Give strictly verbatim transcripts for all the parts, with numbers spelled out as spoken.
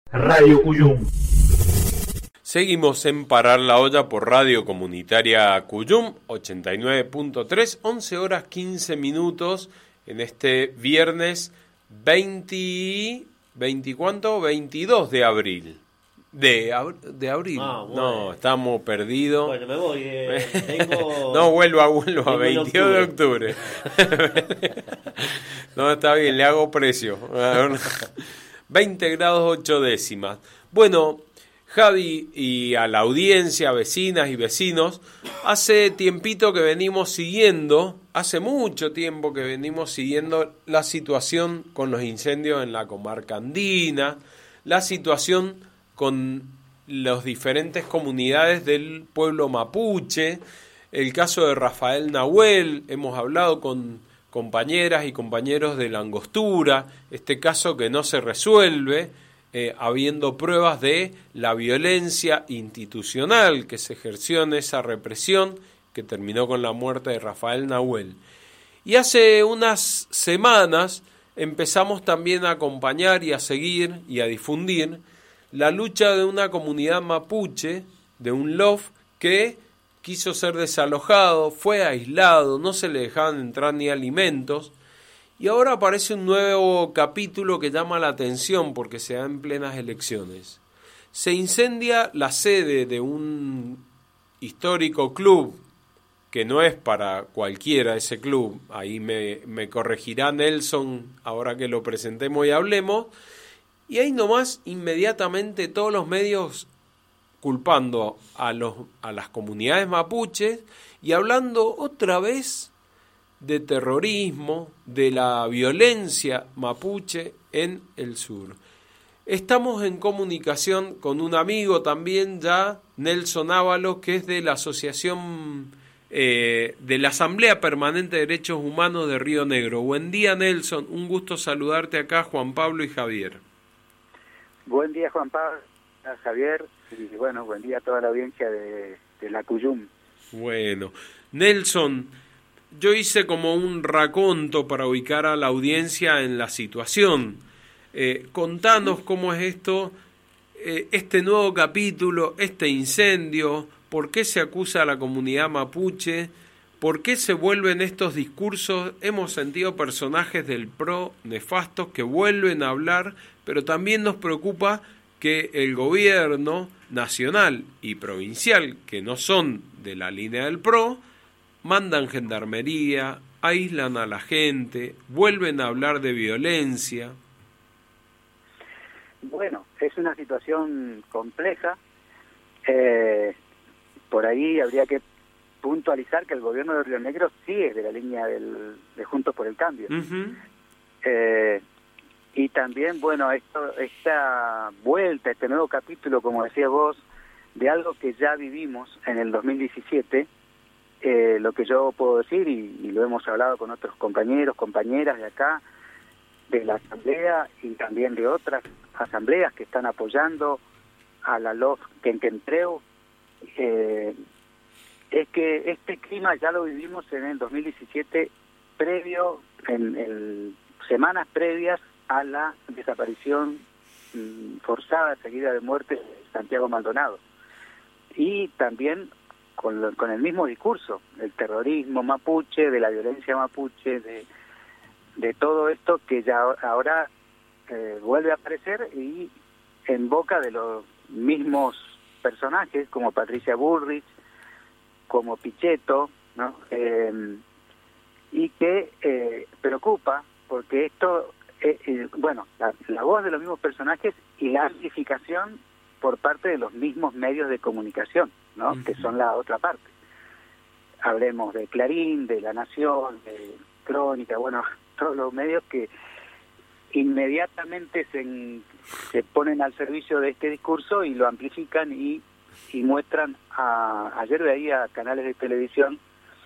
Radio Cuyum. Seguimos en Parar la Olla por Radio Comunitaria Cuyum, ochenta y nueve punto tres, once horas quince minutos en este viernes veinte, veinte ¿cuánto? veintidós de abril. De, ab- de abril. Ah, bueno. No, estamos perdidos. Bueno, me voy. Eh, tengo... No, vuelva, vuelva, Tengo veintidós de octubre. No, está bien, le hago precio. veinte grados ocho décimas. Bueno, Javi, y a la audiencia, vecinas y vecinos, hace tiempito que venimos siguiendo, hace mucho tiempo que venimos siguiendo la situación con los incendios en la comarca andina, la situación con las diferentes comunidades del pueblo mapuche, el caso de Rafael Nahuel, hemos hablado con compañeras y compañeros de la Angostura, este caso que no se resuelve, eh, habiendo pruebas de la violencia institucional que se ejerció en esa represión que terminó con la muerte de Rafael Nahuel. Y hace unas semanas empezamos también a acompañar y a seguir y a difundir la lucha de una comunidad mapuche, de un lof que quiso ser desalojado, fue aislado, no se le dejaban entrar ni alimentos, y ahora aparece un nuevo capítulo que llama la atención porque se da en plenas elecciones. Se incendia la sede de un histórico club, que no es para cualquiera ese club, ahí me, me corregirá Nelson ahora que lo presentemos y hablemos, y ahí nomás inmediatamente todos los medios culpando a, los, a las comunidades mapuches y hablando otra vez de terrorismo, de la violencia mapuche en el sur. Estamos en comunicación con un amigo también ya, Nelson Ábalos, que es de la Asociación eh, de la Asamblea Permanente de Derechos Humanos de Río Negro. Buen día, Nelson, un gusto saludarte acá, Juan Pablo y Javier. Buen día, Juan Pablo, Javier, y bueno, buen día a toda la audiencia de, de la Cuyum. Bueno, Nelson, yo hice como un raconto para ubicar a la audiencia en la situación. Eh, contanos cómo es esto, eh, este nuevo capítulo, este incendio, por qué se acusa a la comunidad mapuche, por qué se vuelven estos discursos. Hemos sentido personajes del P R O nefastos que vuelven a hablar, pero también nos preocupa que el gobierno nacional y provincial, que no son de la línea del P R O, mandan gendarmería, aíslan a la gente, vuelven a hablar de violencia. Bueno, es una situación compleja. Eh, por ahí habría que puntualizar que el gobierno de Río Negro sí es de la línea del, de Juntos por el Cambio. Uh-huh. Eh, y también, bueno, esto, esta vuelta, este nuevo capítulo, como decías vos, de algo que ya vivimos en el dos mil diecisiete, eh, lo que yo puedo decir, y, y lo hemos hablado con otros compañeros, compañeras de acá, de la Asamblea y también de otras asambleas que están apoyando a la L O F Quenquentreu, eh, es que este clima ya lo vivimos en el dos mil diecisiete, previo, en, en semanas previas a la desaparición mmm, forzada, seguida de muerte de Santiago Maldonado. Y también con, lo, con el mismo discurso, del terrorismo mapuche, de la violencia mapuche, de, de todo esto que ya ahora eh, vuelve a aparecer y en boca de los mismos personajes como Patricia Bullrich, como Pichetto, ¿no? Eh, y que eh, preocupa porque esto, eh, eh, bueno, la, la voz de los mismos personajes y la amplificación por parte de los mismos medios de comunicación, ¿no? Uh-huh. Que son la otra parte. Hablemos de Clarín, de La Nación, de Crónica, bueno, todos los medios que inmediatamente se, se ponen al servicio de este discurso y lo amplifican y, y muestran. A, ayer veía canales de televisión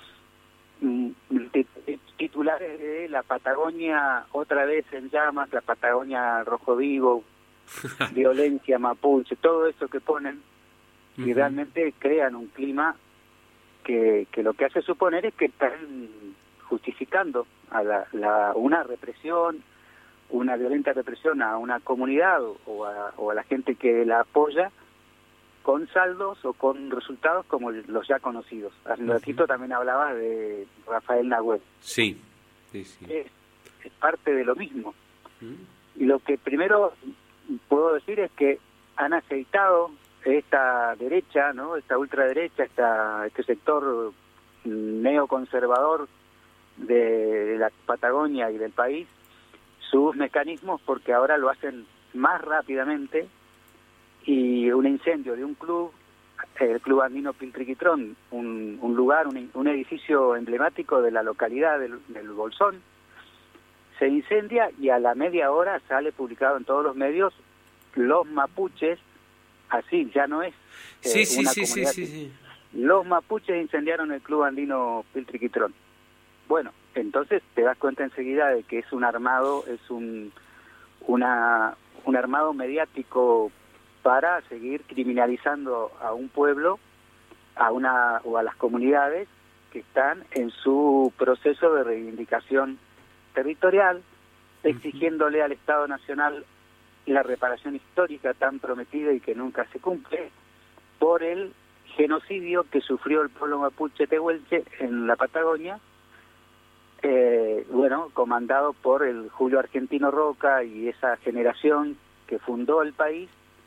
titulares de la Patagonia otra vez en llamas, la Patagonia rojo vivo, violencia mapuche, todo eso que ponen, uh-huh. Y realmente crean un clima que, que lo que hace suponer es que están justificando a la, la una represión, una violenta represión a una comunidad o a, o a la gente que la apoya, con saldos o con resultados como los ya conocidos. Hace un ratito también hablabas de Rafael Nahuel. Sí, sí, sí. Es, es parte de lo mismo. ¿Mm? Y lo que primero puedo decir es que han aceitado esta derecha, ¿no? Esta ultraderecha, esta, este sector neoconservador de la Patagonia y del país, sus mecanismos, porque ahora lo hacen más rápidamente. Y un incendio de un club, el Club Andino Piltriquitrón, un, un lugar, un, un edificio emblemático de la localidad del, del Bolsón, se incendia y a la media hora sale publicado en todos los medios: los mapuches, así ya no es eh, sí, sí, una sí, comunidad, sí, sí, sí. Los mapuches incendiaron el Club Andino Piltriquitrón. Bueno, entonces te das cuenta enseguida de que es un armado, es un una un armado mediático para seguir criminalizando a un pueblo, a una o a las comunidades que están en su proceso de reivindicación territorial, exigiéndole al Estado Nacional la reparación histórica tan prometida y que nunca se cumple, por el genocidio que sufrió el pueblo mapuche tehuelche en la Patagonia, eh, bueno, comandado por el Julio Argentino Roca y esa generación que fundó el país,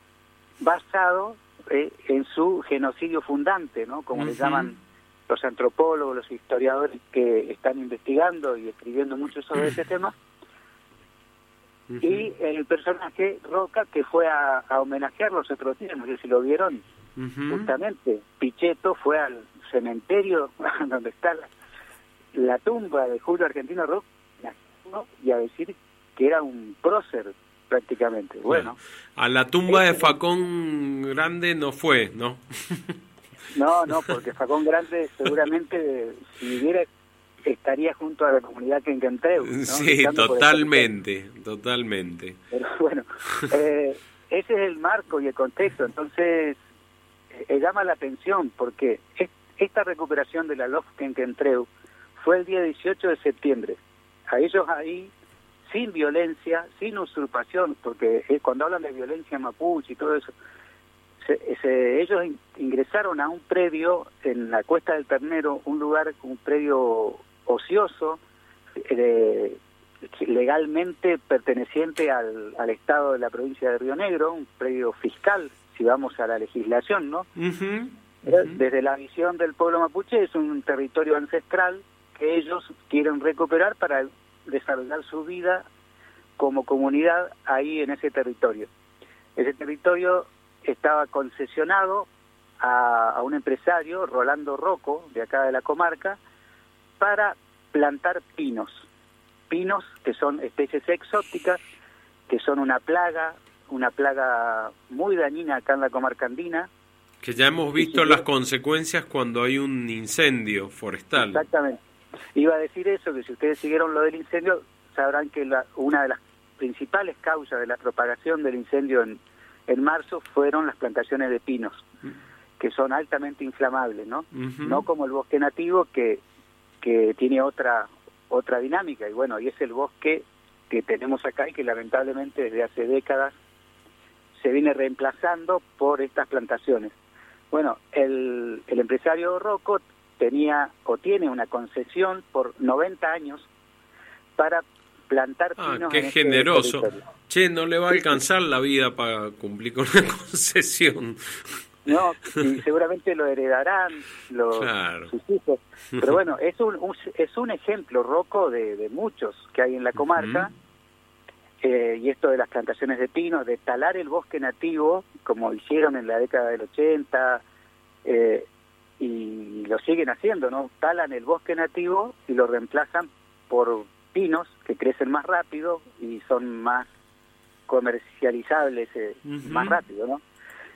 basado eh, en su genocidio fundante, ¿no? Como uh-huh. le llaman los antropólogos, los historiadores que están investigando y escribiendo mucho sobre ese tema. Uh-huh. Y el personaje Roca, que fue a, a homenajearlo los otros días, no sé si lo vieron, uh-huh. justamente Pichetto fue al cementerio donde está la, la tumba de Julio Argentino Roca, ¿no? Y a decir que era un prócer prácticamente. Bueno, a la tumba de Facón Grande no fue, ¿no? No, no, porque Facón Grande seguramente si viviera estaría junto a la comunidad que Quenquentreu, ¿no? Sí, totalmente, totalmente. Pero bueno, eh, ese es el marco y el contexto. Entonces eh, llama la atención porque es, esta recuperación de la L O F Quenquentreu fue el día dieciocho de septiembre. A ellos ahí, sin violencia, sin usurpación, porque eh, cuando hablan de violencia mapuche y todo eso, se, se, ellos in, ingresaron a un predio en la Cuesta del Ternero, un lugar, un predio ocioso, eh, legalmente perteneciente al, al Estado de la provincia de Río Negro, un predio fiscal, si vamos a la legislación, ¿no? Uh-huh, uh-huh. Desde la visión del pueblo mapuche es un territorio ancestral que ellos quieren recuperar para desarrollar su vida como comunidad ahí en ese territorio. Ese territorio estaba concesionado a, a un empresario, Rolando Rocco, de acá de la comarca, para plantar pinos. Pinos que son especies exóticas, que son una plaga, una plaga muy dañina acá en la comarca andina. Que ya hemos visto las consecuencias cuando hay un incendio forestal. Exactamente. Iba a decir eso, que si ustedes siguieron lo del incendio, sabrán que la, una de las principales causas de la propagación del incendio en, en marzo fueron las plantaciones de pinos, que son altamente inflamables, ¿no? Uh-huh. No como el bosque nativo, que, que tiene otra otra dinámica, y bueno, y es el bosque que tenemos acá y que lamentablemente desde hace décadas se viene reemplazando por estas plantaciones. Bueno, el, el empresario Rocco tenía o tiene una concesión por noventa años para plantar pinos. Ah, qué en generoso. Este che, no le va a alcanzar la vida para cumplir con la concesión. No, y seguramente lo heredarán los, claro. sus hijos. Pero bueno, es un, un es un ejemplo, Rocco, de, de muchos que hay en la comarca. Uh-huh. eh, y esto de las plantaciones de pinos, de talar el bosque nativo, como hicieron en la década del ochenta, eh, y lo siguen haciendo, ¿no? Talan el bosque nativo y lo reemplazan por pinos que crecen más rápido y son más comercializables eh, uh-huh. más rápido, ¿no?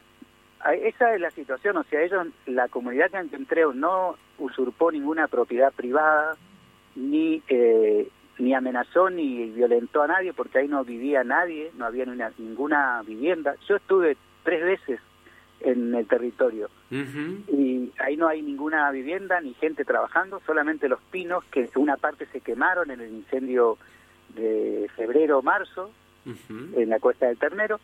Esa es la situación, o sea, ellos, la comunidad de Quenquentreu no usurpó ninguna propiedad privada, ni eh, ni amenazó ni violentó a nadie, porque ahí no vivía nadie, no había una, ninguna vivienda. Yo estuve tres veces en el territorio uh-huh. y ahí no hay ninguna vivienda ni gente trabajando, solamente los pinos, que una parte se quemaron en el incendio de febrero, marzo, uh-huh. en la Cuesta del Ternero,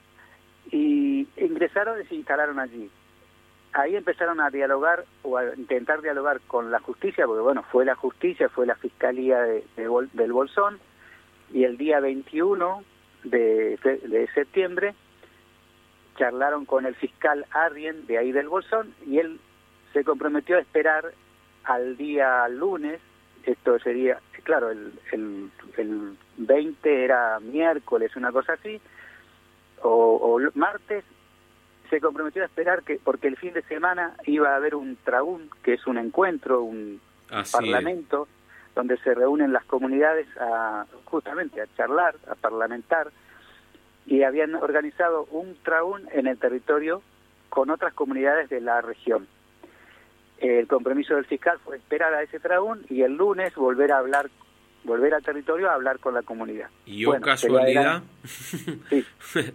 y ingresaron y se instalaron allí. Ahí empezaron a dialogar o a intentar dialogar con la justicia, porque bueno, fue la justicia, fue la Fiscalía de, de Bol, del Bolsón, y el día veintiuno de, de septiembre charlaron con el fiscal Arrien de ahí del Bolsón, y él se comprometió a esperar al día lunes, esto sería, claro, el, el, el veinte era miércoles, una cosa así, o, o martes, se comprometió a esperar que porque el fin de semana iba a haber un traún, que es un encuentro, un Así parlamento, es. donde se reúnen las comunidades a justamente a charlar, a parlamentar, y habían organizado un traún en el territorio con otras comunidades de la región. El compromiso del fiscal fue esperar a ese traún y el lunes volver a hablar, volver al territorio a hablar con la comunidad. Y o bueno, casualidad, sí.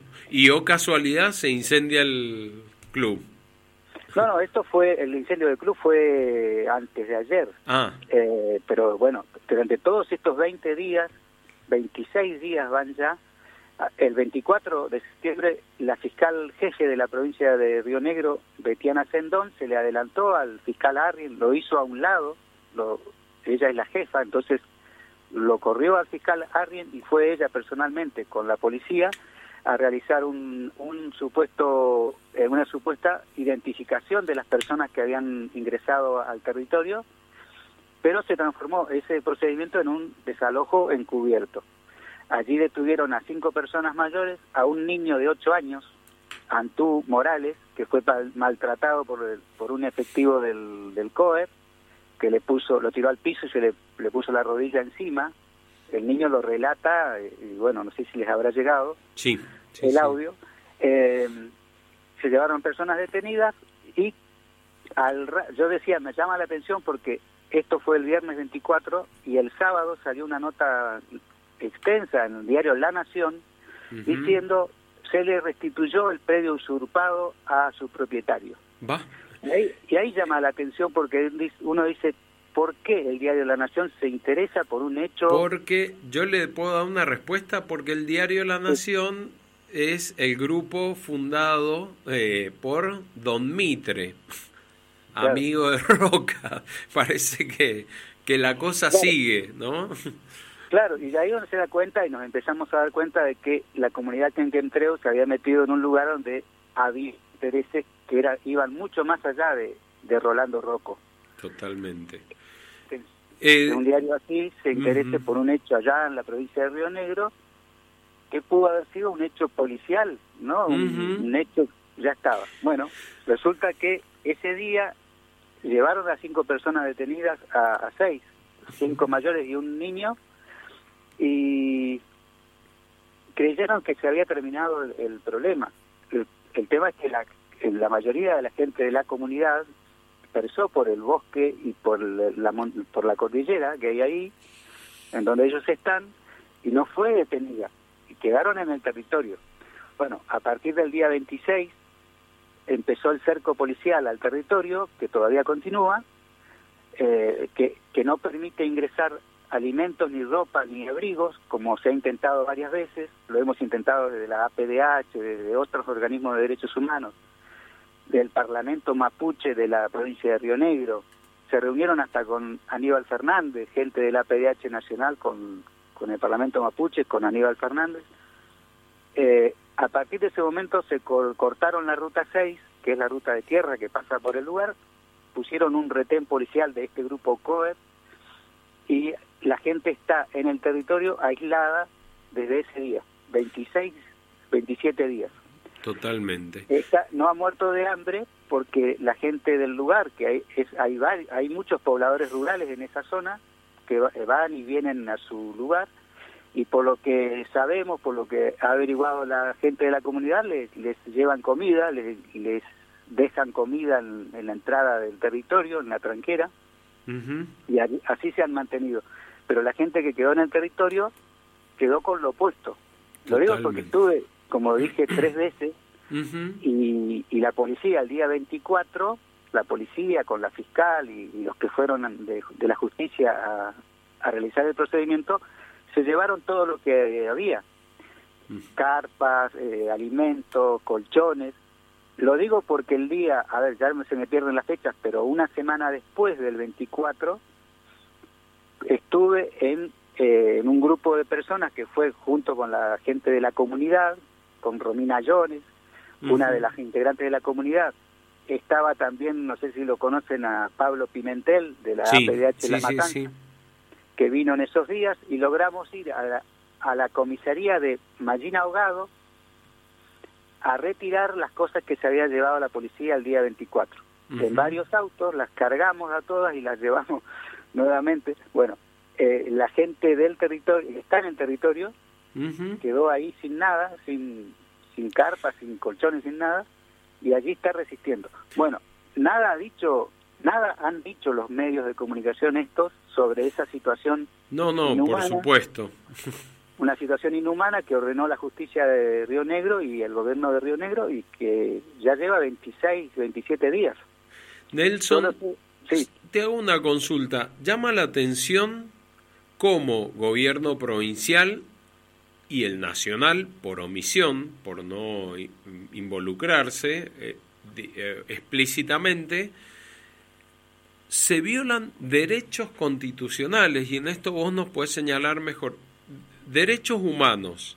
y o casualidad se incendia el club. No, no, esto fue, el incendio del club fue antes de ayer. Ah. Eh, pero bueno, durante todos estos veinte días, veintiséis días van ya, el veinticuatro de septiembre, la fiscal jefe de la provincia de Río Negro, Betiana Sendón, se le adelantó al fiscal Arrien, lo hizo a un lado, lo, ella es la jefa, entonces lo corrió al fiscal Arrien y fue ella personalmente con la policía a realizar un, un supuesto, eh, una supuesta identificación de las personas que habían ingresado al territorio, pero se transformó ese procedimiento en un desalojo encubierto. Allí detuvieron a cinco personas mayores, a un niño de ocho años, Antú Morales, que fue maltratado por el, por un efectivo del, del C O E R, que le puso, lo tiró al piso y se le, le puso la rodilla encima. El niño lo relata, y bueno, no sé si les habrá llegado sí, sí, el sí. audio. Eh, se llevaron personas detenidas y al, yo decía, me llama la atención porque esto fue el viernes veinticuatro y el sábado salió una nota extensa en el diario La Nación, uh-huh. diciendo se le restituyó el predio usurpado a su propietario. ¿Va? Y ahí, y ahí llama la atención porque uno dice, ¿por qué el diario La Nación se interesa por un hecho? Porque yo le puedo dar una respuesta, porque el diario La Nación sí. es el grupo fundado eh, por Don Mitre, claro. amigo de Roca. Parece que, que la cosa claro. sigue, ¿no? Claro, y de ahí uno se da cuenta y nos empezamos a dar cuenta de que la comunidad Quenquentreu se había metido en un lugar donde había intereses que era, iban mucho más allá de, de Rolando Rocco. Totalmente. Que, eh, un diario así se interese uh-huh. por un hecho allá en la provincia de Río Negro que pudo haber sido un hecho policial, ¿no? Uh-huh. Un, un hecho, ya estaba. Bueno, resulta que ese día llevaron a cinco personas detenidas a, a seis, cinco mayores y un niño, y creyeron que se había terminado el, el problema. El, el tema es que la, la mayoría de la gente de la comunidad dispersó por el bosque y por la, por la cordillera que hay ahí, en donde ellos están, y no fue detenida, y quedaron en el territorio. Bueno, a partir del día veintiséis empezó el cerco policial al territorio, que todavía continúa, eh, que, que no permite ingresar alimentos, ni ropa, ni abrigos, como se ha intentado varias veces. Lo hemos intentado desde la A P D H, desde otros organismos de derechos humanos, del Parlamento Mapuche de la provincia de Río Negro. Se reunieron hasta con Aníbal Fernández, gente de la A P D H nacional, con, con el Parlamento Mapuche, con Aníbal Fernández. Eh, a partir de ese momento se cor- cortaron la ruta seis, que es la ruta de tierra que pasa por el lugar, pusieron un retén policial de este grupo C O E R, y la gente está en el territorio aislada desde ese día, veintiséis, veintisiete días. Totalmente. Esta no ha muerto de hambre porque la gente del lugar, que hay, es, hay, hay muchos pobladores rurales en esa zona que van y vienen a su lugar, y por lo que sabemos, por lo que ha averiguado la gente de la comunidad, les, les llevan comida, les, les dejan comida en, en la entrada del territorio, en la tranquera, uh-huh. y allí, así se han mantenido. Pero la gente que quedó en el territorio quedó con lo opuesto. Lo Totalmente. digo porque estuve, como dije, tres veces, uh-huh. y, y la policía, el día veinticuatro, la policía con la fiscal y, y los que fueron de, de la justicia a, a realizar el procedimiento, se llevaron todo lo que había, carpas, eh, alimentos, colchones. Lo digo porque el día, a ver, ya se me pierden las fechas, pero una semana después del veinticuatro, estuve en, eh, en un grupo de personas que fue junto con la gente de la comunidad, con Romina Jones, uh-huh. una de las integrantes de la comunidad. Estaba también, no sé si lo conocen, a Pablo Pimentel, de la sí, A P D H sí, La Matanza, sí, sí. que vino en esos días, y logramos ir a la, a la comisaría de Mallín Ahogado a retirar las cosas que se había llevado la policía el día veinticuatro. Uh-huh. En varios autos, las cargamos a todas y las llevamos nuevamente. Bueno, eh, la gente del territorio, que está en el territorio, uh-huh. quedó ahí sin nada, sin, sin carpas, sin colchones, sin nada, y allí está resistiendo. Bueno, nada ha dicho, nada han dicho los medios de comunicación estos sobre esa situación. No, no, inhumana, por supuesto. Una situación inhumana que ordenó la justicia de Río Negro y el gobierno de Río Negro, y que ya lleva veintiséis, veintisiete días. Nelson, que, sí. te hago una consulta. Llama la atención cómo gobierno provincial y el nacional, por omisión, por no involucrarse eh, de, eh, explícitamente, se violan derechos constitucionales, y en esto vos nos podés señalar mejor. Derechos humanos,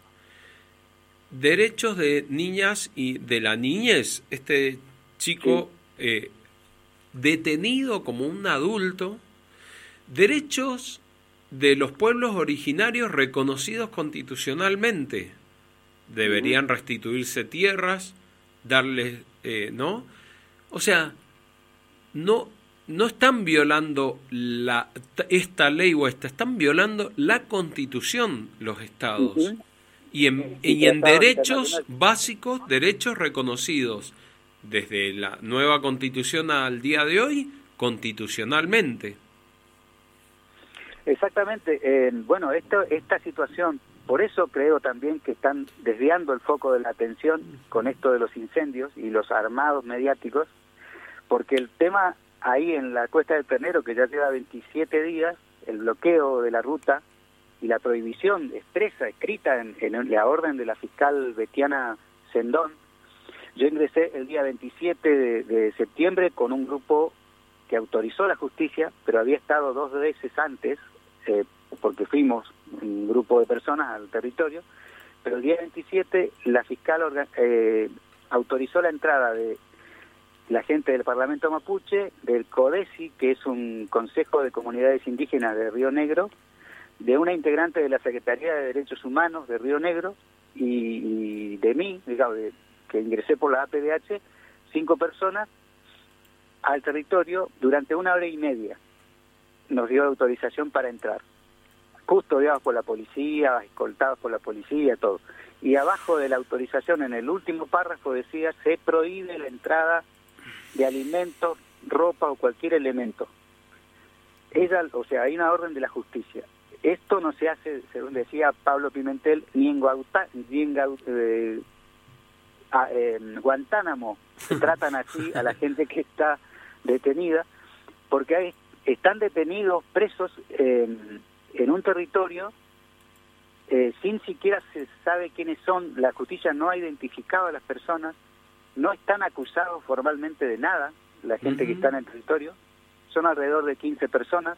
derechos de niñas y de la niñez. Este chico sí. eh, detenido como un adulto, derechos de los pueblos originarios reconocidos constitucionalmente. Deberían restituirse tierras, darles, eh, ¿no? O sea, no, no están violando la, esta ley o esta, están violando la Constitución los estados. Uh-huh. Y en, y en derechos básicos, derechos reconocidos desde la nueva Constitución al día de hoy, constitucionalmente. Exactamente. Eh, bueno, esto, esta situación, por eso creo también que están desviando el foco de la atención con esto de los incendios y los armados mediáticos, porque el tema ahí en la Cuesta del Ternero, que ya lleva veintisiete días, el bloqueo de la ruta y la prohibición expresa, escrita en, en la orden de la fiscal Betiana Sendón. Yo ingresé el día veintisiete de, de septiembre con un grupo que autorizó la justicia, pero había estado dos veces antes, eh, porque fuimos un grupo de personas al territorio, pero el día veintisiete la fiscal eh, autorizó la entrada de la gente del Parlamento Mapuche, del CODESI, que es un Consejo de Comunidades Indígenas de Río Negro, de una integrante de la Secretaría de Derechos Humanos de Río Negro y, y de mí, digamos, de, que ingresé por la A P D H, cinco personas al territorio durante una hora y media. Nos dio autorización para entrar, custodiados por la policía, escoltados por la policía, todo. Y abajo de la autorización, en el último párrafo, decía: se prohíbe la entrada de alimentos, ropa o cualquier elemento. Ella, o sea, hay una orden de la justicia. Esto no se hace, según decía Pablo Pimentel, ni en, Guauta, ni en eh, a, eh, Guantánamo se tratan así a la gente que está detenida, porque hay, están detenidos, presos eh, en un territorio eh, sin siquiera se sabe quiénes son. La justicia no ha identificado a las personas, no están acusados formalmente de nada, la gente uh-huh. que está en el territorio. Son alrededor de quince personas.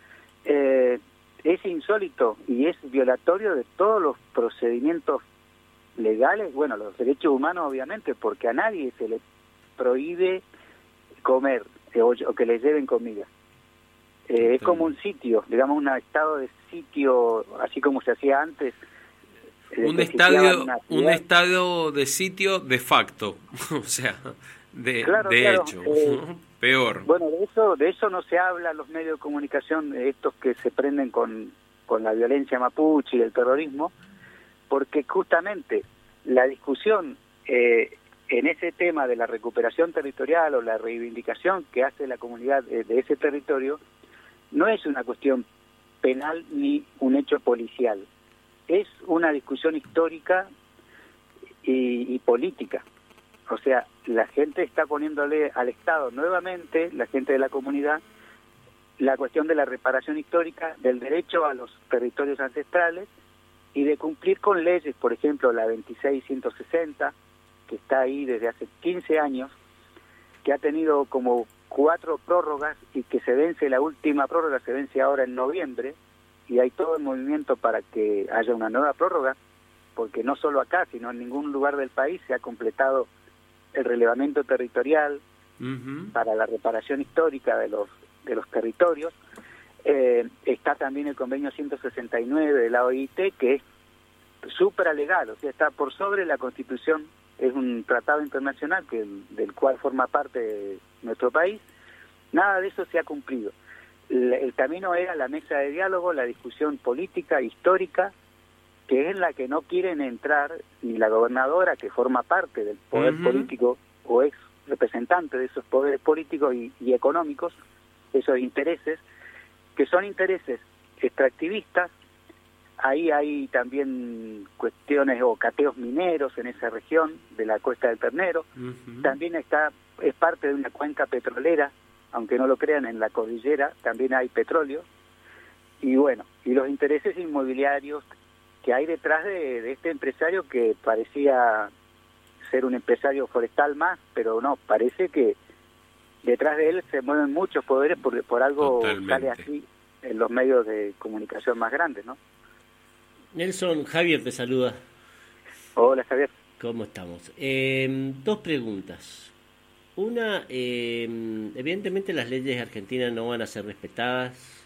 Eh, es insólito y es violatorio de todos los procedimientos legales, bueno, los derechos humanos obviamente, porque a nadie se le prohíbe comer eh, o, o que le lleven comida. Eh, es como un sitio, digamos, un estado de sitio, así como se hacía antes. Eh, un estadio un estadio de sitio de facto, o sea, de, claro, de claro, hecho, eh, peor. Bueno, de eso de eso no se habla en los medios de comunicación, estos que se prenden con, con la violencia mapuche y el terrorismo, porque justamente la discusión eh, en ese tema de la recuperación territorial o la reivindicación que hace la comunidad eh, de ese territorio no es una cuestión penal ni un hecho policial, es una discusión histórica y, y política. O sea, la gente está poniéndole al Estado nuevamente, la gente de la comunidad, la cuestión de la reparación histórica, del derecho a los territorios ancestrales y de cumplir con leyes, por ejemplo, la veintiséis ciento sesenta, que está ahí desde hace quince años, que ha tenido como cuatro prórrogas y que se vence, la última prórroga se vence ahora en noviembre, y hay todo el movimiento para que haya una nueva prórroga, porque no solo acá, sino en ningún lugar del país se ha completado el relevamiento territorial uh-huh. para la reparación histórica de los de los territorios. Eh, está también el convenio ciento sesenta y nueve de la O I T, que es supralegal, o sea, está por sobre la Constitución, es un tratado internacional que del cual forma parte de nuestro país. Nada de eso se ha cumplido. El, el camino era la mesa de diálogo, la discusión política, histórica, que es en la que no quieren entrar ni la gobernadora, que forma parte del poder uh-huh. político o es representante de esos poderes políticos y, y económicos, esos intereses, que son intereses extractivistas. Ahí hay también cuestiones o cateos mineros en esa región de la Cuesta del Ternero. Uh-huh. También está es parte de una cuenca petrolera, aunque no lo crean, en la cordillera también hay petróleo. Y bueno, y los intereses inmobiliarios que hay detrás de, de este empresario, que parecía ser un empresario forestal más, pero no, parece que detrás de él se mueven muchos poderes por, por algo Totalmente. Sale así en los medios de comunicación más grandes, ¿no? Nelson, Javier te saluda. Hola, Javier. ¿Cómo estamos? Eh, dos preguntas. Una, eh, evidentemente las leyes argentinas no van a ser respetadas,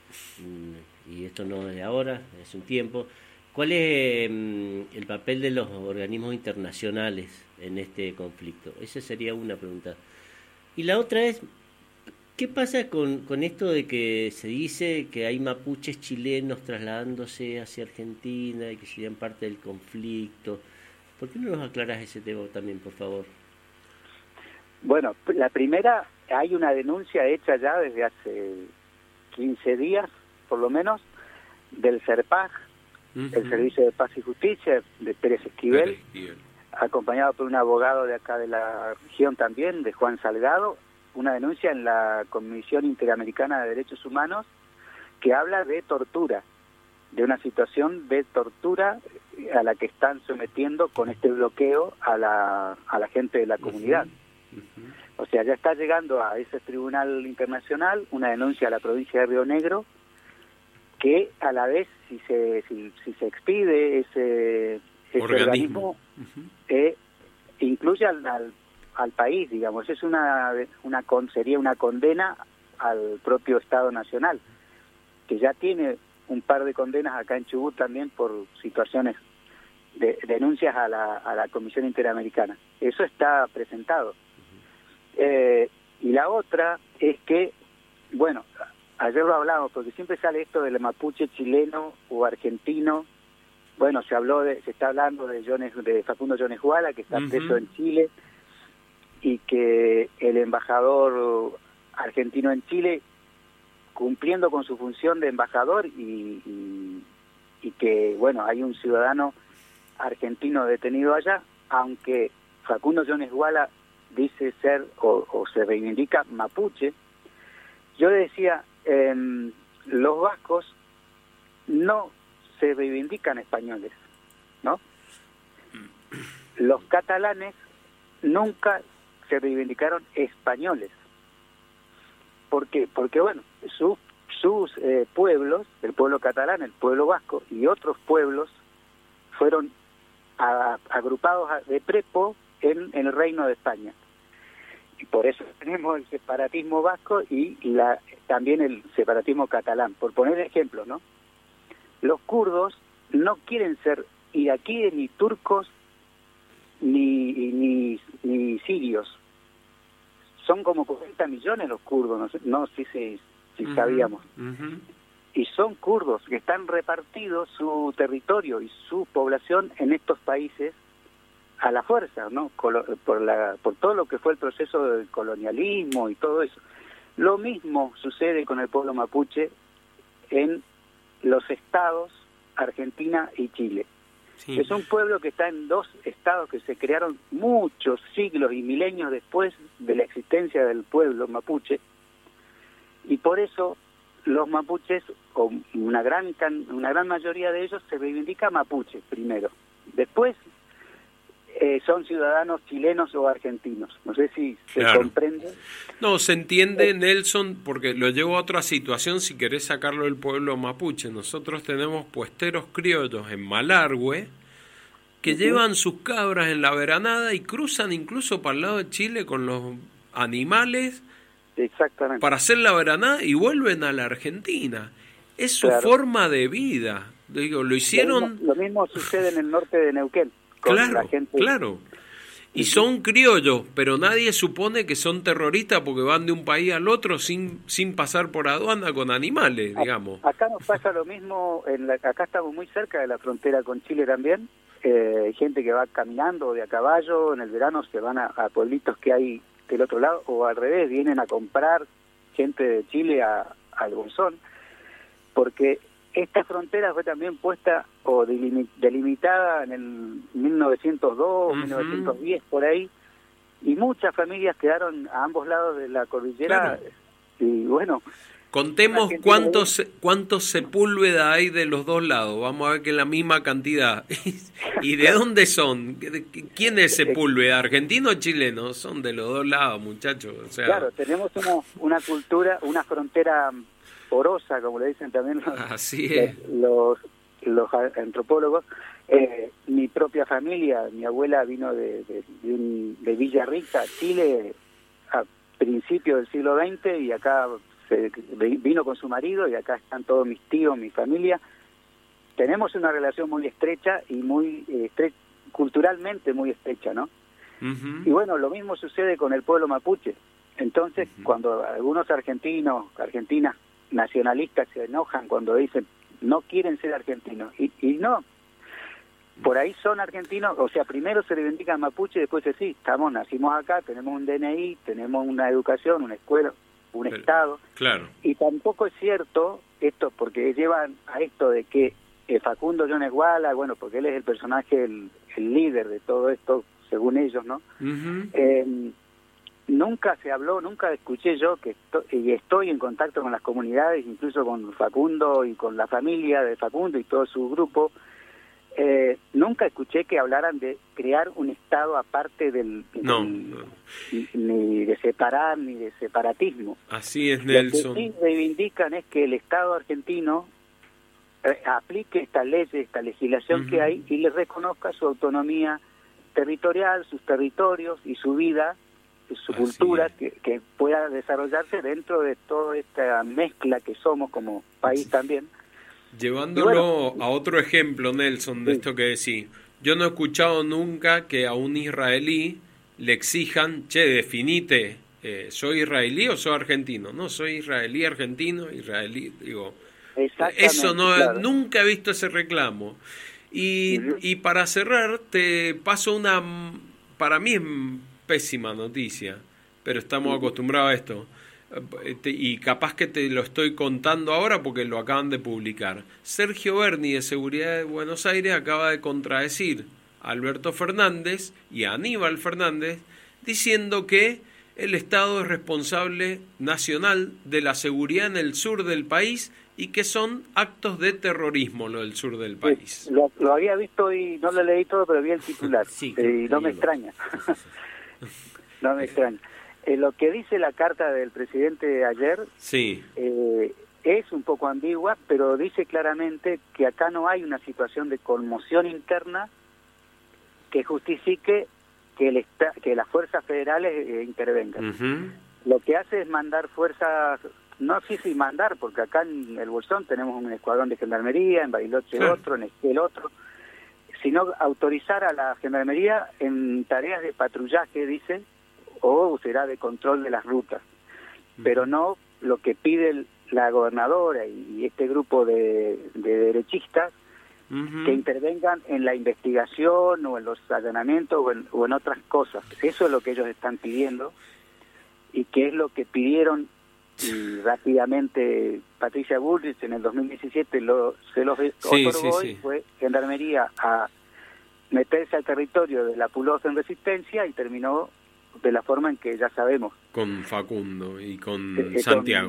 y esto no es de ahora, es hace un tiempo. ¿Cuál es eh, el papel de los organismos internacionales en este conflicto? Esa sería una pregunta. Y la otra es, ¿qué pasa con, con esto de que se dice que hay mapuches chilenos trasladándose hacia Argentina y que serían parte del conflicto? ¿Por qué no nos aclaras ese tema también, por favor? Bueno, la primera, hay una denuncia hecha ya desde hace quince días, por lo menos, del CERPAJ, uh-huh. el Servicio de Paz y Justicia, de Pérez Esquivel, Pérez Esquivel, acompañado por un abogado de acá de la región también, de Juan Salgado, una denuncia en la Comisión Interamericana de Derechos Humanos que habla de tortura, de una situación de tortura a la que están sometiendo con este bloqueo a la, a la gente de la comunidad. Uh-huh. Uh-huh. O sea, ya está llegando a ese tribunal internacional una denuncia a la provincia de Río Negro, que a la vez, si se si, si se expide ese, ese organismo, organismo uh-huh. eh, incluye al, al, al país, digamos. Es una, una con, sería una condena al propio Estado Nacional, que ya tiene un par de condenas acá en Chubut también por situaciones de denuncias a la, a la Comisión Interamericana. Eso está presentado. Uh-huh. Eh, y la otra es que, bueno, ayer lo hablamos, porque siempre sale esto del mapuche chileno o argentino. Bueno, se habló de, se está hablando de Jones, de Facundo Jones Guala, que está uh-huh. preso en Chile, y que el embajador argentino en Chile, cumpliendo con su función de embajador, y, y, y que, bueno, hay un ciudadano argentino detenido allá, aunque Facundo Jones Guala dice ser o, o se reivindica mapuche. Yo decía, eh, los vascos no se reivindican españoles, ¿no? Los catalanes nunca se reivindicaron españoles. ¿Por qué? Porque, bueno, su, sus eh, pueblos, el pueblo catalán, el pueblo vasco y otros pueblos fueron a, agrupados a, de prepo en, en el Reino de España. Y por eso tenemos el separatismo vasco y la, también el separatismo catalán, por poner ejemplos, ¿no? Los kurdos no quieren ser iraquíes, ni turcos, ni, ni, ni sirios. Son como cuarenta millones los kurdos, no sé, no sé si, si uh-huh, sabíamos. Uh-huh. Y son kurdos que están repartidos su territorio y su población en estos países a la fuerza, ¿no? Por, la, por todo lo que fue el proceso del colonialismo y todo eso. Lo mismo sucede con el pueblo mapuche en los estados Argentina y Chile. Sí. Es un pueblo que está en dos estados que se crearon muchos siglos y milenios después de la existencia del pueblo mapuche, Y por eso los mapuches, o una gran can, una gran mayoría de ellos, se reivindica mapuche primero. Después eh, son ciudadanos chilenos o argentinos. No sé si se Claro. comprende. No, se entiende, Nelson, porque lo llevo a otra situación si querés sacarlo del pueblo mapuche. Nosotros tenemos puesteros criollos en Malargüe que Ujú. llevan sus cabras en la veranada y cruzan incluso para el lado de Chile con los animales Exactamente. para hacer la veranada y vuelven a la Argentina. Es su Claro. forma de vida. Digo, lo hicieron... Lo mismo, lo mismo sucede en el norte de Neuquén. Con Claro, la gente. claro. Y son criollos, pero nadie supone que son terroristas porque van de un país al otro sin sin pasar por aduana con animales, digamos. Acá nos pasa lo mismo, en la, acá estamos muy cerca de la frontera con Chile también. Eh, hay gente que va caminando o de a caballo, en el verano se van a, a pueblitos que hay del otro lado, o al revés, vienen a comprar gente de Chile a, al Bolsón, porque esta frontera fue también puesta o delimi- delimitada en el mil novecientos dos, Ujú. mil novecientos diez, por ahí, y muchas familias quedaron a ambos lados de la cordillera. Claro. Y bueno, Contemos Argentina cuántos se- cuántos Sepúlveda hay de los dos lados. Vamos a ver que es la misma cantidad. ¿Y de dónde son? ¿Quién es Sepúlveda? ¿Argentino o chileno? Son de los dos lados, muchachos. O sea, claro, tenemos una, una cultura, una frontera porosa, como le dicen también los, así es. los, los antropólogos. Eh, mi propia familia, mi abuela vino de, de, de, un, de Villarrica, Chile, a principios del siglo veinte, y acá se, vino con su marido, y acá están todos mis tíos, mi familia. Tenemos una relación muy estrecha y muy eh, estre culturalmente muy estrecha, ¿no? Uh-huh. Y bueno, lo mismo sucede con el pueblo mapuche. Entonces, Uh-huh. cuando algunos argentinos, argentinas nacionalistas se enojan cuando dicen no quieren ser argentinos, y, y no, por ahí son argentinos, o sea, primero se reivindican mapuche y después sí, estamos, nacimos acá, tenemos un D N I, tenemos una educación, una escuela, un Pero, Estado, claro. y tampoco es cierto esto, porque llevan a esto de que eh, Facundo Jones Guala, bueno, porque él es el personaje, el, el líder de todo esto, según ellos, ¿no? Uh-huh. Eh, nunca se habló, nunca escuché yo, que estoy, y estoy en contacto con las comunidades, incluso con Facundo y con la familia de Facundo y todo su grupo, eh, nunca escuché que hablaran de crear un Estado aparte del, No, del no. Ni, ni de separar, ni de separatismo. Así es, Lo Nelson. que sí reivindican es que el Estado argentino eh, aplique esta ley, esta legislación Uh-huh. que hay, y le reconozca su autonomía territorial, sus territorios y su vida, su Así cultura, es. que, que pueda desarrollarse dentro de toda esta mezcla que somos como país Sí. también. Llevándolo bueno, a otro ejemplo, Nelson, de sí. esto que decís. Yo no he escuchado nunca que a un israelí le exijan, che, definite, eh, ¿soy israelí o soy argentino? No, soy israelí, argentino, israelí, digo. Exactamente, Eso no, claro. nunca he visto ese reclamo. Y, Uh-huh. y para cerrar, te paso una, para mí es pésima noticia, pero estamos Uh-huh. acostumbrados a esto. Y capaz que te lo estoy contando ahora porque lo acaban de publicar. Sergio Berni, de Seguridad de Buenos Aires, acaba de contradecir a Alberto Fernández y a Aníbal Fernández diciendo que el Estado es responsable nacional de la seguridad en el sur del país y que son actos de terrorismo lo del sur del país. Sí, lo, lo había visto y no lo leí todo, pero vi el titular. Sí, eh, y no me sí, extraña. No me extraña. Eh, lo que dice la carta del presidente ayer Sí, eh, es un poco ambigua, pero dice claramente que acá no hay una situación de conmoción interna que justifique que, el esta, que las fuerzas federales eh, intervengan. uh-huh. Lo que hace es mandar fuerzas, no sé si mandar, porque acá en el Bolsón tenemos un escuadrón de gendarmería, en Bariloche Claro. otro, en Esquel otro, sino autorizar a la gendarmería en tareas de patrullaje, dice, o será de control de las rutas, pero no lo que pide el, la gobernadora y este grupo de, de derechistas, Uh-huh. que intervengan en la investigación o en los allanamientos o en, o en otras cosas. Eso es lo que ellos están pidiendo y que es lo que pidieron y rápidamente Patricia Bullrich en el dos mil diecisiete lo, se los Sí, otorgó sí, y sí. fue Gendarmería a meterse al territorio de la Pulosa en resistencia y terminó de la forma en que ya sabemos. Con Facundo y con Eh, eh, Santiago.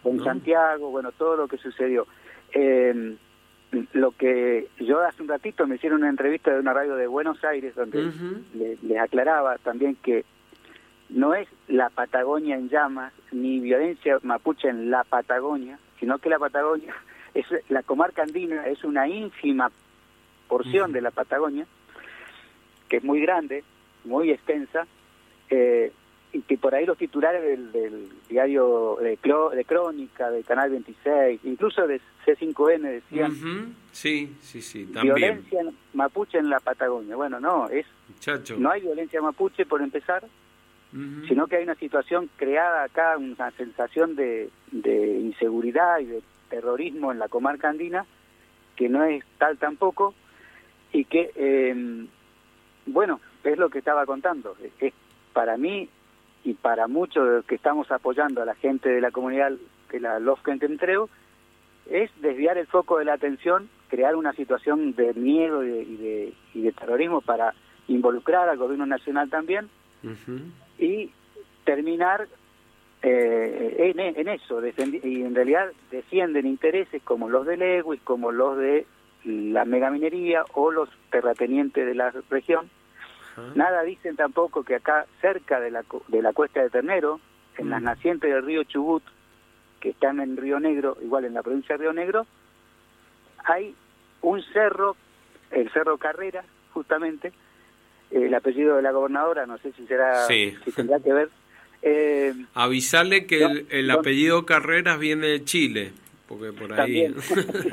en ¿no? Santiago, bueno, todo lo que sucedió. Eh, lo que yo hace un ratito me hicieron una entrevista de una radio de Buenos Aires donde Uh-huh. le- les aclaraba también que no es la Patagonia en llamas, ni violencia mapuche en la Patagonia, sino que la Patagonia, es la comarca andina, es una ínfima porción Uh-huh. de la Patagonia, que es muy grande, muy extensa, eh, y que por ahí los titulares del, del diario de, Clo- de Crónica, de Canal veintiséis, incluso de C cinco N decían Uh-huh. Sí, sí, sí, también. violencia mapuche en la Patagonia. Bueno, no, es Muchacho. no hay violencia mapuche por empezar, Uh-huh. sino que hay una situación creada acá, una sensación de, de inseguridad y de terrorismo en la comarca andina, que no es tal tampoco, y que, eh, bueno, es lo que estaba contando. Es para mí y para muchos de los que estamos apoyando a la gente de la comunidad, que la Lofkententreu, es desviar el foco de la atención, crear una situación de miedo y de, y de, y de terrorismo para involucrar al gobierno nacional también, Uh-huh. y terminar eh, en, en eso, defendi- y en realidad defienden intereses como los de Lewis, como los de la megaminería o los terratenientes de la región. Uh-huh. Nada dicen tampoco que acá cerca de la, co- de la cuesta de Ternero, en Mm. las nacientes del río Chubut, que están en Río Negro, igual en la provincia de Río Negro, hay un cerro, el Cerro Carrera, justamente, el apellido de la gobernadora, no sé si será, Sí. si tendrá que ver. Eh, Avisarle que No, el, el no. apellido Carreras viene de Chile, porque por ahí... También.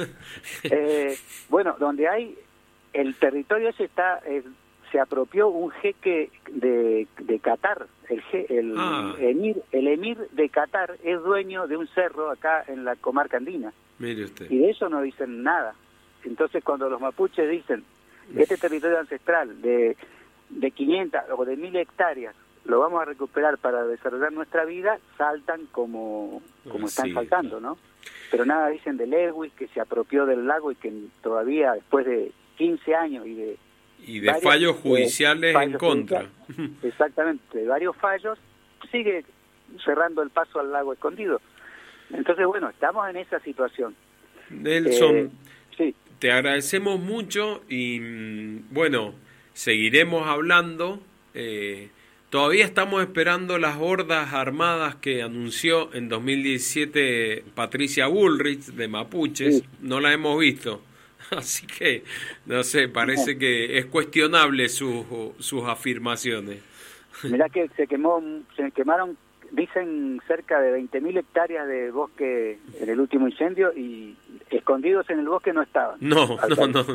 eh, bueno, donde hay, el territorio ese está, eh, se apropió un jeque de, de Qatar, el, je- el, Ah. emir, el emir de Qatar es dueño de un cerro acá en la comarca andina, Mire usted. y de eso no dicen nada. Entonces cuando los mapuches dicen, este territorio ancestral de, de quinientas o de mil hectáreas, lo vamos a recuperar para desarrollar nuestra vida, saltan como, como están Sí, saltando, ¿no? Pero nada dicen de Lewis, que se apropió del lago y que todavía después de quince años y de Y de varios, fallos eh, judiciales en fallos contra. judiciales, exactamente, de varios fallos, sigue cerrando el paso al lago escondido. Entonces, bueno, estamos en esa situación. Nelson, Eh, sí, te agradecemos mucho y mm, bueno, seguiremos hablando. Eh, todavía estamos esperando las hordas armadas que anunció en dos mil diecisiete Patricia Bullrich de Mapuches. Sí. No la hemos visto. Así que, no sé, parece que es cuestionable sus sus afirmaciones. mirá que se quemó, se quemaron, dicen cerca de veinte mil hectáreas de bosque en el último incendio y escondidos en el bosque no estaban. No, Al no, parecer.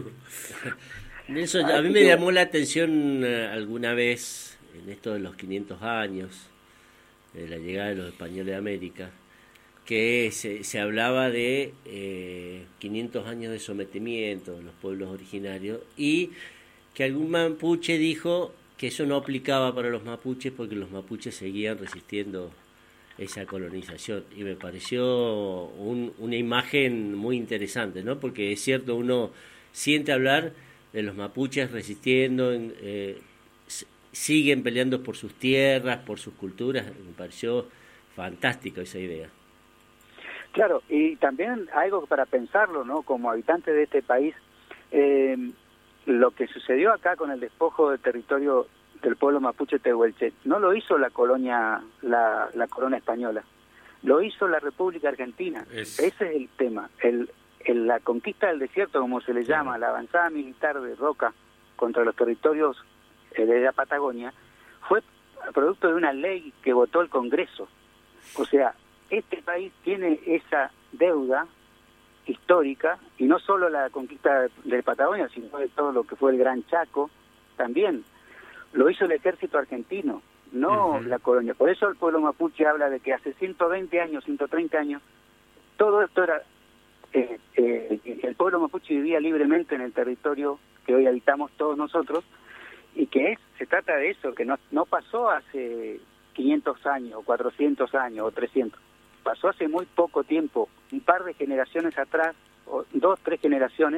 no. Nelson, a Así mí me que- llamó la atención eh, alguna vez, en esto de los quinientos años, de la llegada de los españoles a América, que se, se hablaba de eh, quinientos años de sometimiento de los pueblos originarios y que algún mapuche dijo que eso no aplicaba para los mapuches porque los mapuches seguían resistiendo esa colonización y me pareció un, una imagen muy interesante, ¿no? Porque es cierto, uno siente hablar de los mapuches resistiendo, eh, s- siguen peleando por sus tierras, por sus culturas, me pareció fantástico esa idea. Claro, y también algo para pensarlo, ¿no? Como habitante de este país, eh, lo que sucedió acá con el despojo del territorio del pueblo mapuche tehuelche, no lo hizo la colonia, la, la corona española, lo hizo la República Argentina. Es- Ese es el tema, el, el- la conquista del desierto, como se le Claro. llama, la avanzada militar de Roca contra los territorios eh, de la Patagonia, fue producto de una ley que votó el Congreso. O sea, este país tiene esa deuda histórica, y no solo la conquista de, de Patagonia, sino de todo lo que fue el Gran Chaco, también lo hizo el ejército argentino, no Ujú. la colonia. Por eso el pueblo mapuche habla de que hace ciento veinte años, ciento treinta años, todo esto era, eh, eh, el pueblo mapuche vivía libremente en el territorio que hoy habitamos todos nosotros, y que es, se trata de eso, que no, no pasó hace quinientos años, o cuatrocientos años, o trescientos. Pasó hace muy poco tiempo, un par de generaciones atrás, o dos, tres generaciones,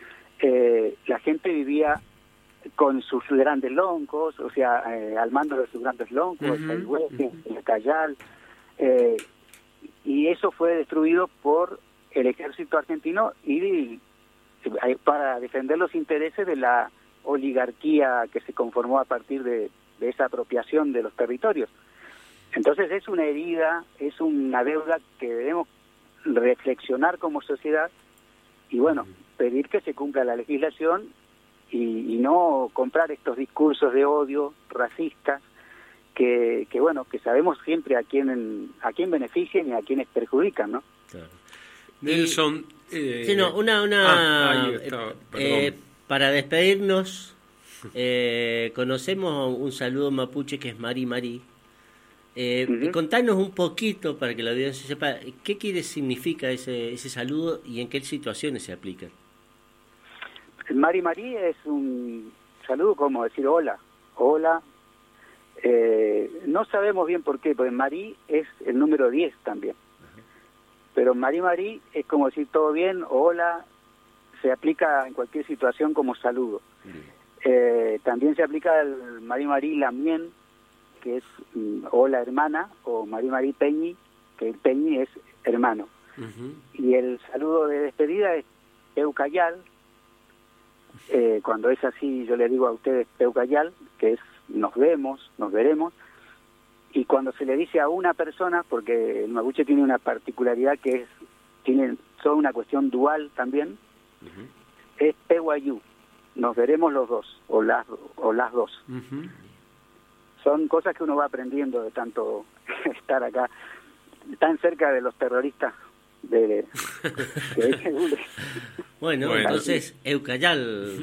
eh, la gente vivía con sus grandes loncos, o sea, eh, al mando de sus grandes loncos, Ujú, el Hueque, el Cayal, eh, y eso fue destruido por el ejército argentino y para defender los intereses de la oligarquía que se conformó a partir de, de esa apropiación de los territorios. Entonces es una herida, es una deuda que debemos reflexionar como sociedad y bueno, pedir que se cumpla la legislación y, y no comprar estos discursos de odio racistas que, que bueno, que sabemos siempre a quién a quién benefician y a quiénes perjudican, ¿no? Claro. Nelson, eh, sí, no, una una ah, ahí está, eh, para despedirnos eh, conocemos un saludo mapuche que es Mari Mari. Eh, uh-huh. Contanos un poquito para que la audiencia sepa qué quiere significa ese ese saludo y en qué situaciones se aplica. Mari Mari es un saludo como decir hola, hola. Eh, no sabemos bien por qué, porque Mari es el número diez también. Uh-huh. Pero Mari Mari es como decir todo bien, hola, se aplica en cualquier situación como saludo. Uh-huh. Eh, también se aplica el Mari Mari Lamien, que es um, hola hermana, o Mari Mari Peñi, que el Peñi es hermano. Uh-huh. Y el saludo de despedida es Peucayal, eh, cuando es así yo le digo a ustedes Peucayal, que es nos vemos, nos veremos, y cuando se le dice a una persona, porque el mapuche tiene una particularidad que es, tiene solo una cuestión dual también, uh-huh. es Pehuayú, nos veremos los dos, o las, o las dos. Uh-huh. Son cosas que uno va aprendiendo de tanto estar acá, tan cerca de los terroristas de, de, de bueno, bueno, entonces, Eucayal.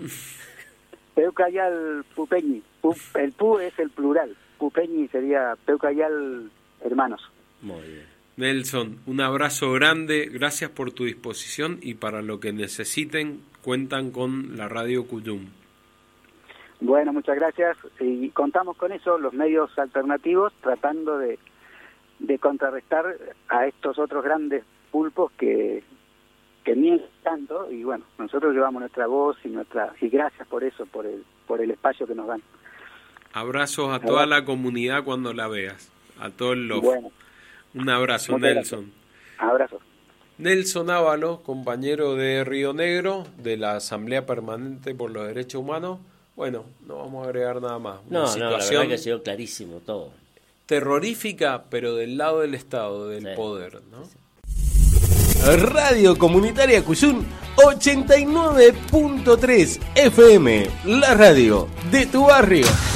Peucayal Pupeñi. Pu, el Pu es el plural. Pupeñi sería Peucayal hermanos. Muy bien. Nelson, un abrazo grande. Gracias por tu disposición y para lo que necesiten, cuentan con la Radio Cuyum. Bueno, muchas gracias. Y contamos con eso, los medios alternativos, tratando de, de contrarrestar a estos otros grandes pulpos que, que mienten tanto. Y bueno, nosotros llevamos nuestra voz y nuestra y gracias por eso, por el, por el espacio que nos dan. Abrazos a toda la comunidad cuando la veas, a todo el love. Bueno, un abrazo, Nelson. Abrazos. Nelson Ábalos, compañero de Río Negro, de la Asamblea Permanente por los Derechos Humanos. Bueno, no vamos a agregar nada más. Una no, situación no, la verdad que ha sido clarísimo todo. Terrorífica, pero del lado del Estado, del sí. poder, ¿no? Radio Comunitaria Cuyum ochenta y nueve punto tres F M, la radio de tu barrio.